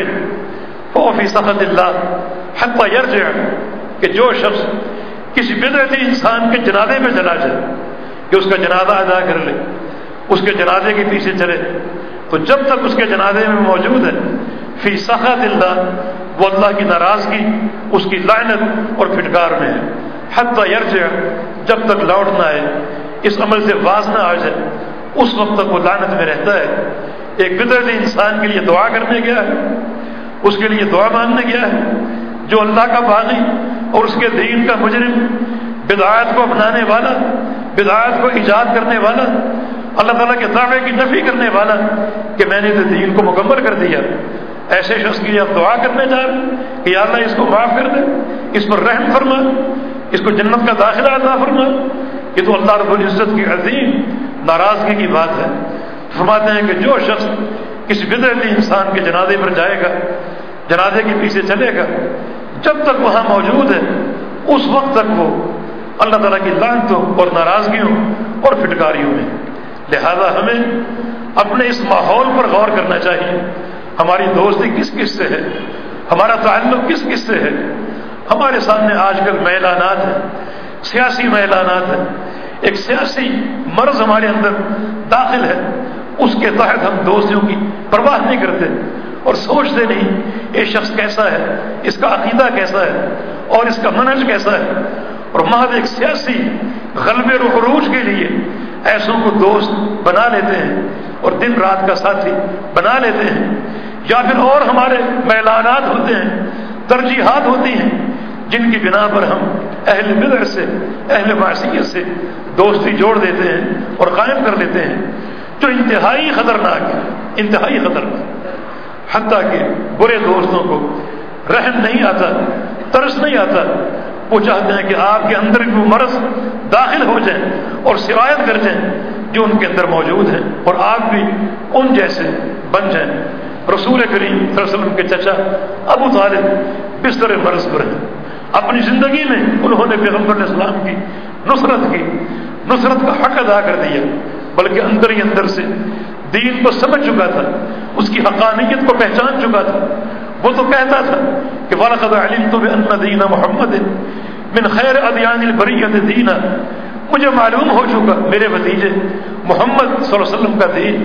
فهو فی سخط اللہ حتی یرجع، کہ جو شخص کسی بدعتی انسان کے جنازے میں چلا جائے کہ اس کا جنازہ ادا کر لے، اس کے جنازے کے پیچھے چلے، تو جب تک اس کے جنازے میں موجود ہے فی سخط اللہ، وہ اللہ کی ناراضگی، اس کی لعنت اور پھٹکار میں ہے۔ حتی یرجع، جب تک لوٹ نہ آئے، اس عمل سے باز نہ آ جائے، اس وقت تک وہ لعنت میں رہتا ہے۔ ایک بدعتی انسان کے لیے دعا کرنے گیا ہے، اس کے لیے دعا مانگنے گیا ہے، جو اللہ کا باغی اور اس کے دین کا مجرم، بدعات کو اپنانے والا، بدعات کو ایجاد کرنے والا، اللہ تعالیٰ کے دعوے کی نفی کرنے والا کہ میں نے تو دین کو مکمل کر دیا، ایسے شخص کے لیے آپ دعا کرنے جا رہے ہیں کہ یا اللہ اس کو معاف کر دے، اس پر رحم فرما، اس کو جنت کا داخلہ عطا فرما۔ یہ تو اللہ رب العزت کی عظیم ناراضگی کی بات ہے۔ فرماتے ہیں کہ جو شخص کسی بدعتی انسان کے جنازے پر جائے گا، جنازے کے پیچھے چلے گا، جب تک وہاں موجود ہے اس وقت تک وہ اللہ تعالیٰ کی لعنتوں اور ناراضگیوں اور پھٹکاریوں میں۔ لہذا ہمیں اپنے اس ماحول پر غور کرنا چاہیے، ہماری دوستی کس کس سے ہے، ہمارا تعلق کس کس سے ہے۔ ہمارے سامنے آج کل میلانات ہیں، سیاسی میلانات ہیں، ایک سیاسی مرض ہمارے اندر داخل ہے، اس کے تحت ہم دوستیوں کی پرواہ نہیں کرتے اور سوچتے نہیں یہ شخص کیسا ہے، اس کا عقیدہ کیسا ہے اور اس کا منہج کیسا ہے، اور محض ایک سیاسی غلبے و عروج کے لیے ایسوں کو دوست بنا لیتے ہیں اور دن رات کا ساتھی بنا لیتے ہیں، یا پھر اور ہمارے میلانات ہوتے ہیں، ترجیحات ہوتی ہیں جن کی بنا پر ہم اہل بدع سے، اہل معصیت سے دوستی جوڑ دیتے ہیں اور قائم کر لیتے ہیں، جو انتہائی خطرناک ہے، انتہائی خطرناک۔ حتیٰ کہ برے دوستوں کو رحم نہیں آتا، ترس نہیں آتا، وہ چاہتے ہیں کہ آپ کے اندر بھی وہ مرض داخل ہو جائیں اور سرایت کر جائیں جو ان کے اندر موجود ہیں، اور آپ بھی ان جیسے بن جائیں۔ رسول کریم صلی اللہ علیہ وسلم کے چچا ابو طالب بستر مرض پر ہیں، اپنی زندگی میں انہوں نے پیغمبر علیہ السلام کی نصرت کی، نصرت کا حق ادا کر دیا، بلکہ اندر ہی اندر سے دین کو سمجھ چکا تھا، اس کی حقانیت کو پہچان چکا تھا۔ وہ تو کہتا تھا کہ وَلَقَدْ عَلِمْتُ بِأَنَّ دِينَ مُحَمَّدٍ مِنْ خَيْرِ أَدْيَانِ الْبَرِيَّةِ دِينًا، مجھے معلوم ہو چکا میرے بھتیجے محمد صلی اللہ علیہ وسلم کا دین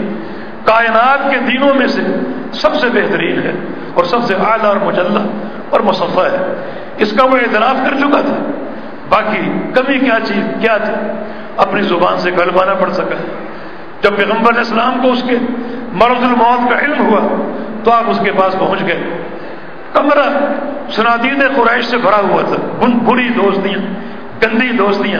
کائنات کے دینوں میں سے سب سے بہترین ہے اور سب سے اعلیٰ اور مجلہ اور مصفہ ہے۔ اس کا وہ اعتراف کر چکا تھا، باقی کمی کیا چیز کیا تھی، اپنی زبان سے کلمہ نہ پڑھ سکا۔ جب پیغمبر علیہ السلام کو اس کے مرض الموت کا علم ہوا تو آپ اس کے پاس پہنچ گئے۔ کمرہ صنادید قریش سے بھرا ہوا تھا، بری دوستیاں، گندی دوستیاں،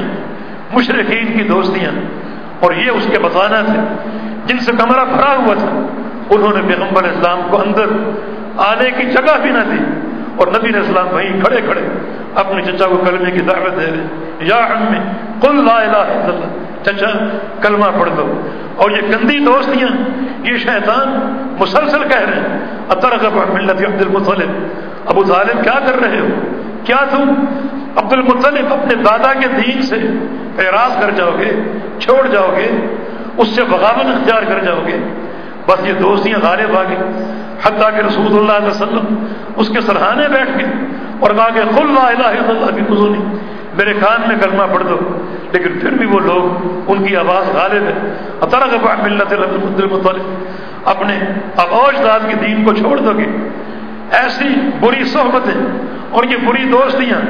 مشرکین کی دوستیاں، اور یہ اس کے بتانا تھے جن سے کمرہ بھرا ہوا تھا۔ انہوں نے پیغمبر علیہ السلام کو اندر آنے کی جگہ بھی نہ دی، اور نبی علیہ السلام وہیں کھڑے کھڑے اپنے چچا کو کلمے کی دعوت دے رہے، یا عمی قل لا الہ الا اللہ، چچا کلمہ پڑھ دو۔ اور یہ گندی دوستیاں، یہ شیطان مسلسل کہہ رہے ہیں اترغب عن ملت عبد المطلب، ابو طالب کیا کر رہے ہو، کیا تم عبد المطلب اپنے دادا کے دین سے اعراض کر جاؤ گے، چھوڑ جاؤ گے، اس سے بغاوت اختیار کر جاؤ گے۔ بس یہ دوستیاں غالب آ گئی، حتیٰ کہ رسول اللہ علیہ وسلم اس کے سرحانے بیٹھ گئے اور کہا کہ قل لا الہ الا اللہ فی اذنی، میرے کان میں کلمہ پڑھ دو، لیکن پھر بھی وہ لوگ، ان کی آواز غالب ہے، اترغب عن ملت عبد المطلب، اپنے ابوج داد کے دین کو چھوڑ دو گے۔ ایسی بری صحبتیں اور یہ بری دوستیاں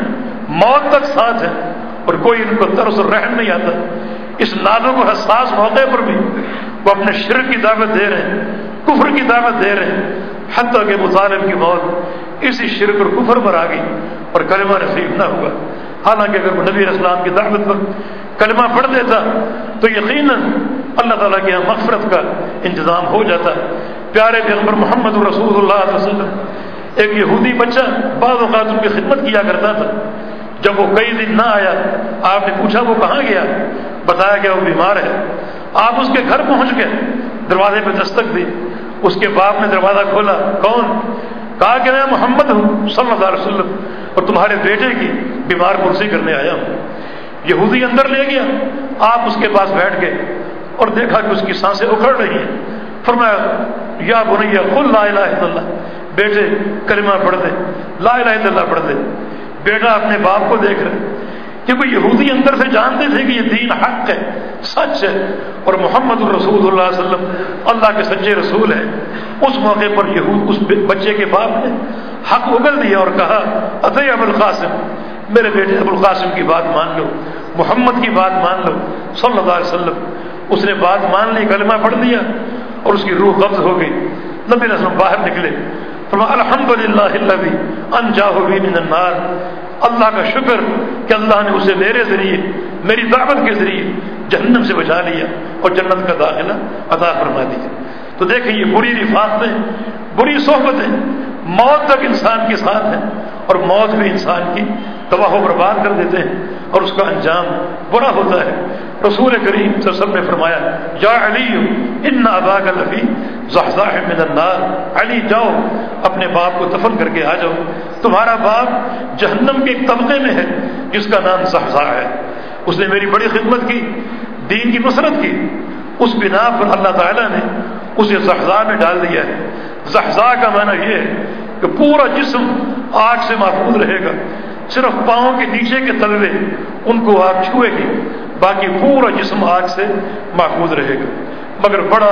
موت تک ساتھ ہیں اور کوئی ان کو ترس اور رحم نہیں آتا. اس نازک و حساس موقع پر بھی وہ اپنے شرک کی دعوت دے رہے ہیں, کفر کی دعوت دے رہے ہیں, حتیٰ کہ ابو طالب کی موت اسی شرک اور کفر پر آ گئی اور کلمہ نصیب نہ ہوا. حالانکہ اگر وہ نبی علیہ السلام کی دعوت پر کلمہ پڑھ دیتا تو یقیناً اللہ تعالیٰ کے یہاں مغفرت کا انتظام ہو جاتا. پیارے پیغمبر محمد رسول اللہ صلی اللہ علیہ وسلم ایک یہودی بچہ بعض اوقات ان کی خدمت کیا کرتا تھا. جب وہ کئی دن نہ آیا, آپ نے پوچھا وہ کہاں گیا, بتایا کہ وہ بیمار ہے. آپ اس کے گھر پہنچ گئے, دروازے پہ دستک دی. اس کے باپ نے دروازہ کھولا, کون؟ کہا کہ میں محمد ہوں صلی اللہ علیہ وسلم اور تمہارے بیٹے کی بیمار پرسی کرنے آیا ہوں. یہودی اندر لے گیا, آپ اس کے پاس بیٹھ گئے اور دیکھا کہ اس کی سانسیں اکھڑ رہی ہیں. فرمایا یا بنیا قل لا الہ الا اللہ, بیٹے کلمہ پڑھ دے, لا الہ الا اللہ پڑھ دے. بیٹا اپنے باپ کو دیکھ رہے, کیونکہ یہودی اندر سے جانتے تھے کہ یہ دین حق ہے, سچ ہے, اور محمد الرسول اللہ علیہ وسلم اللہ کے سچے رسول ہیں. اس موقع پر یہود اس بچے کے باپ نے حق اگل دیا اور کہا اطیع ابو القاسم, میرے بیٹے ابو القاسم کی بات مان لو, محمد کی بات مان لو صلی اللہ علیہ وسلم. اس نے بات مان لی, کلمہ پڑھ دیا اور اس کی روح قبض ہو گئی. نبی علیہ السلام باہر نکلے, فرمایا الحمدللہ الذی انجاہ بی من النار, اللہ کا شکر کہ اللہ نے اسے میرے ذریعے, میری دعوت کے ذریعے جہنم سے بچا لیا اور جنت کا داخلہ عطا فرما دیا. تو دیکھیں یہ بری رفاقتیں, بری صحبتیں موت تک انسان کے ساتھ ہیں, اور موت بھی انسان کی تباہ و برباد کر دیتے ہیں اور اس کا انجام برا ہوتا ہے. رسول کریم صلی اللہ علیہ وسلم نے فرمایا یا علی ان اباک لفی زحزاح من النار, علی جاؤ اپنے باپ کو دفن کر کے آ جاؤ, تمہارا باپ جہنم کے ایک طبقے میں ہے جس کا نام زحزاح ہے. اس نے میری بڑی خدمت کی, دین کی نصرت کی, اس بنا پر اللہ تعالیٰ نے اسے زحزاح میں ڈال دیا ہے. زحزاح کا معنی یہ ہے کہ پورا جسم آگ سے محفوظ رہے گا, صرف پاؤں کے نیچے کے تلوے ان کو آگ چھوئے گی, باقی پورا جسم آگ سے محفوظ رہے گا. مگر بڑا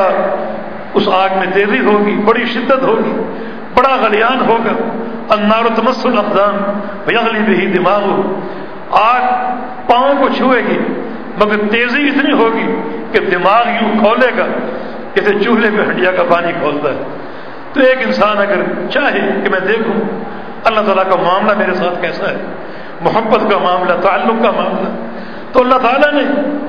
اس آگ میں تیزی ہوگی, بڑی شدت ہوگی, بڑا غلیان ہوگا. النار تمس الاقدام ویغلی بہ دماغ, آگ پاؤں کو چھوئے گی مگر تیزی اتنی ہوگی کہ دماغ یوں کھولے گا جیسے چولہے پہ ہنڈیا کا پانی کھولتا ہے. تو ایک انسان اگر چاہے کہ میں دیکھوں اللہ تعالیٰ کا معاملہ میرے ساتھ کیسا ہے, محبت کا معاملہ, تعلق کا معاملہ, تو اللہ تعالیٰ نے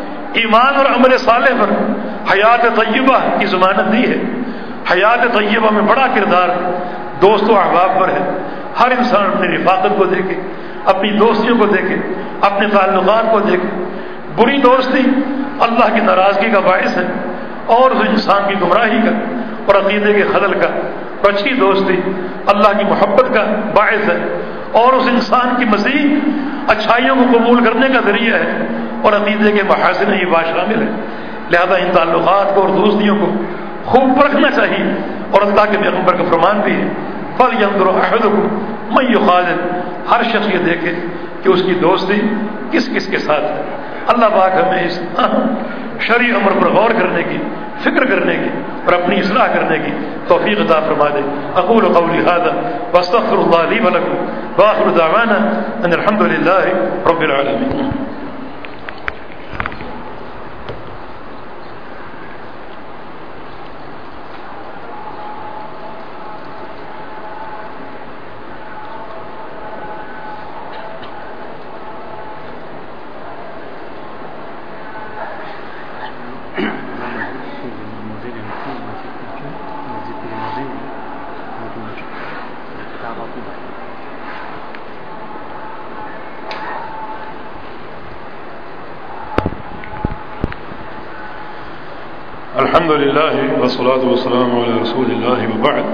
ایمان اور عمل صالح پر حیات طیبہ کی ضمانت دی ہے. حیات طیبہ میں بڑا کردار دوست و احباب پر ہے. ہر انسان اپنی رفاقت کو دیکھے, اپنی دوستیوں کو دیکھے, اپنے تعلقات کو دیکھے. بری دوستی اللہ کی ناراضگی کا باعث ہے اور اس انسان کی گمراہی کا اور عقیدے کے خلل کا, اور اچھی دوستی اللہ کی محبت کا باعث ہے اور اس انسان کی مزید اچھائیوں کو قبول کرنے کا ذریعہ ہے اور عقیدے کے محاسن ہی بات شامل ہے. لہذا ان تعلقات کو اور دوستیوں کو خوب پرکھنا چاہیے, اور اللہ کے پیغمبر کا فرمان بھی ہے فَلْيَنْظُرْ أَحَدُكُمْ مَنْ يُخَالِطُ, ہر شخص یہ دیکھے کہ اس کی دوستی کس کس کے ساتھ ہے. اللہ پاک ہمیں اس شرعی امر پر غور کرنے کی, فکر کرنے کی اور اپنی اصلاح کرنے کی توفیق عطا فرما دے. اقول قولی ھذا واستغفر اللہ لی ولکم وآخر دعوانا ان الحمد للہ رب العالمین. الحمد للہ والصلاۃ والسلام علی رسول اللہ وبعد.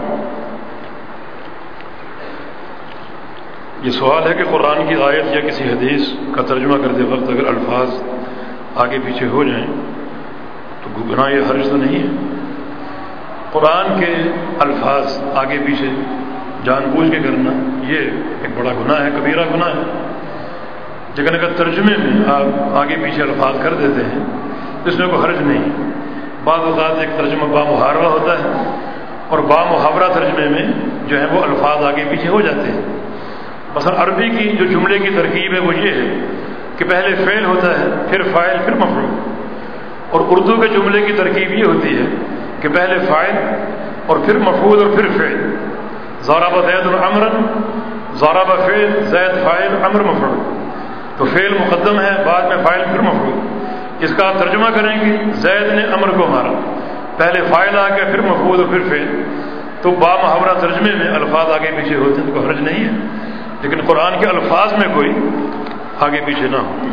یہ سوال ہے کہ قرآن کی آیت یا کسی حدیث کا ترجمہ کرتے وقت اگر الفاظ آگے پیچھے ہو جائیں تو گناہ یہ حرج تو نہیں ہے. قرآن کے الفاظ آگے پیچھے جان بوجھ کے کرنا یہ ایک بڑا گناہ ہے, کبیرہ گناہ ہے. لیکن اگر ترجمے میں آپ آگے پیچھے الفاظ کر دیتے ہیں اس میں کوئی حرج نہیں. بعض اوقات ایک ترجمہ بامحاورہ ہوتا ہے اور بامحاورہ ترجمے میں جو ہے وہ الفاظ آگے پیچھے ہو جاتے ہیں. مثلا عربی کی جو جملے کی ترکیب ہے وہ یہ ہے کہ پہلے فعل ہوتا ہے، پھر فاعل، پھر مفعول. اور اردو کے جملے کی ترکیب یہ ہوتی ہے کہ پہلے فاعل اور پھر مفعول اور پھر فعل. ضرب زید عمرا، ضرب فعل، زید فاعل، عمر مفعول. تو فعل مقدم ہے، بعد میں فاعل، پھر مفعول. اس کا آپ ترجمہ کریں گے زید نے عمر کو مارا، پہلے فاعل آ گیا، پھر مفعول اور پھر فعل. تو با محاورہ ترجمے میں الفاظ آگے پیچھے ہوتے ہیں تو کوئی حرج نہیں ہے، لیکن قرآن کے الفاظ میں کوئی آگے پیچھے نہ ہو.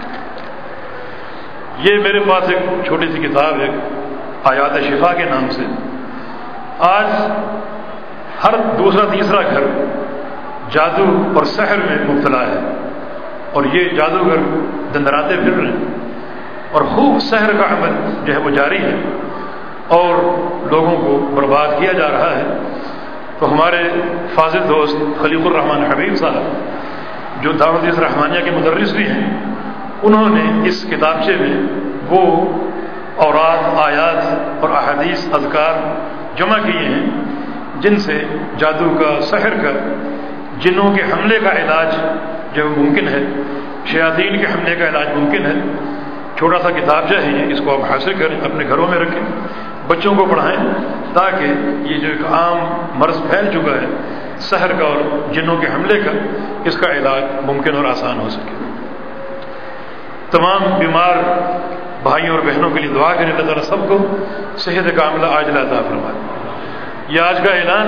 یہ میرے پاس ایک چھوٹی سی کتاب ہے آیات شفا کے نام سے. آج ہر دوسرا تیسرا گھر جادو اور سحر میں مبتلا ہے، اور یہ جادوگر دندراتے پھر رہے ہیں، اور خوب سحر کا عمل جو ہے وہ جاری ہے اور لوگوں کو برباد کیا جا رہا ہے. تو ہمارے فاضل دوست خلیق الرحمن حبیب صاحب جو دعوت رحمانیہ کے مدرس بھی ہیں، انہوں نے اس کتابچے میں وہ اوراد، آیات اور احادیث، اذکار جمع کیے ہیں جن سے جادو کا، سحر کا، جنوں کے حملے کا علاج جو ممکن ہے، شیاطین کے حملے کا علاج ممکن ہے. چھوٹا سا کتابچہ ہے یہ، اس کو آپ حاصل کریں، اپنے گھروں میں رکھیں، بچوں کو پڑھائیں، تاکہ یہ جو ایک عام مرض پھیل چکا ہے سحر کا اور جنوں کے حملے کا، اس کا علاج ممکن اور آسان ہو سکے. تمام بیمار بھائیوں اور بہنوں کے لیے دعا کریں، اللہ تعالیٰ سب کو صحت کاملہ عاجلہ عطا فرمائے. یہ آج کا اعلان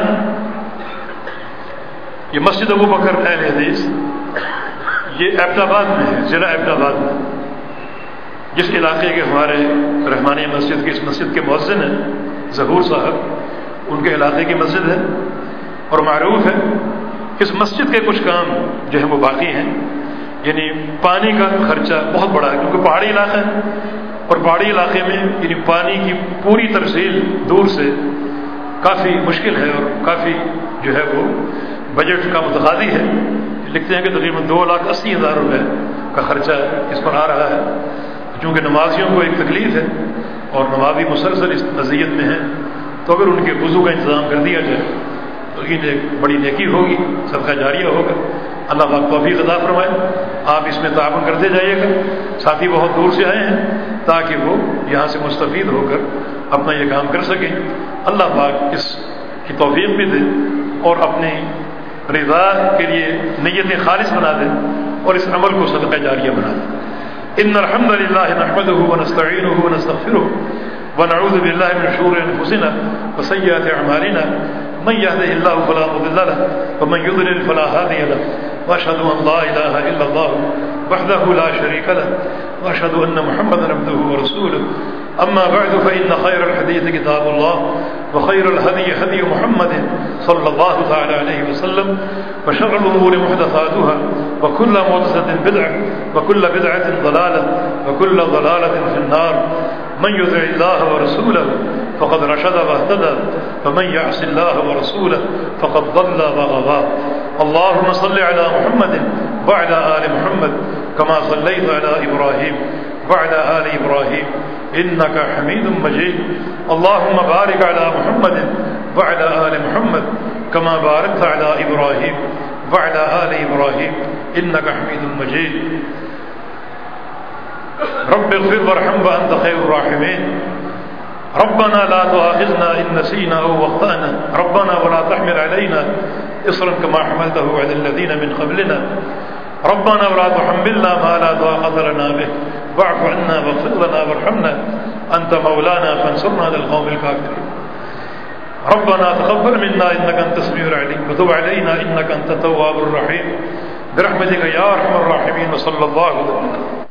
یہ مسجد ابو بکر اہل حدیث، یہ ایبٹ آباد میں ہے، ضلع ایبٹ آباد میں، جس علاقے کے ہمارے رحمانی مسجد کی اس مسجد کے مؤذن ہیں ظہور صاحب، ان کے علاقے کی مسجد ہے اور معروف ہے. اس مسجد کے کچھ کام جو ہے وہ باقی ہیں، یعنی پانی کا خرچہ بہت بڑا ہے کیونکہ پہاڑی علاقہ ہے، اور پہاڑی علاقے میں یعنی پانی کی پوری ترسیل دور سے کافی مشکل ہے اور کافی جو ہے وہ بجٹ کا متقاضی ہے. لکھتے ہیں کہ تقریباً دو لاکھ اسی ہزار روپے کا خرچہ اس پر آ رہا ہے. چونکہ نمازیوں کو ایک تکلیف ہے اور نمازی مسلسل اس نزیت میں ہیں، تو اگر ان کے وضو کا انتظام کر دیا جائے تو یہ ایک بڑی نیکی ہوگی، صدقہ جاریہ ہوگا. اللہ پاک توفیق عطا فرمائے. آپ اس میں تعاون کرتے جائیے گا. ساتھی بہت دور سے آئے ہیں تاکہ وہ یہاں سے مستفید ہو کر اپنا یہ کام کر سکیں. اللہ پاک اس کی توفیق بھی دے اور اپنی رضا کے لیے نیتیں خالص بنا دے اور اس عمل کو صدقہ جاریہ بنا دے. ان الحمد للہ نحمده ونستعینه ونستغفره ونعوذ باللہ من شرور انفسنا وسیئات اعمالنا من يهده الله فلا مضل له ومن يضلل فلا هادي له واشهد ان لا اله الا الله وحده لا شريك له واشهد ان محمدا عبده ورسوله. اما بعد فان خير الحديث كتاب الله وخير الهدي هدي محمد صلى الله تعالى عليه وسلم وشر الامور محدثاتها وكل محدثة بدعة وكل بدعة ضلالة وكل ضلالة في النار. من يطع الله ورسوله فقد رشد واهتدى ومن يعص الله ورسوله فقد ضل وغوى. اللهم صل على محمد وعلى آل محمد كما صليت على إبراهيم وعلى آل إبراهيم إنك حميد مجيد. اللهم بارك على محمد وعلى آل محمد كما باركت على إبراهيم وعلى آل إبراهيم إنك حميد مجيد. رب اغفر وارحم وأنت خير الراحمين. ربنا لا تؤاخذنا إن نسينا أو أخطأنا ربنا ولا تحمل علينا إصرا كما حملته على الذين من قبلنا ربنا ولا تحملنا ما لا طاقة لنا به واعف عنا واغفر لنا وارحمنا أنت مولانا فانصرنا على القوم الكافرين. ربنا تقبل منا إنك أنت السميع العليم وتب علينا إنك أنت التواب الرحيم برحمتك يا أرحم الراحمين. وصلى الله عليه وسلم.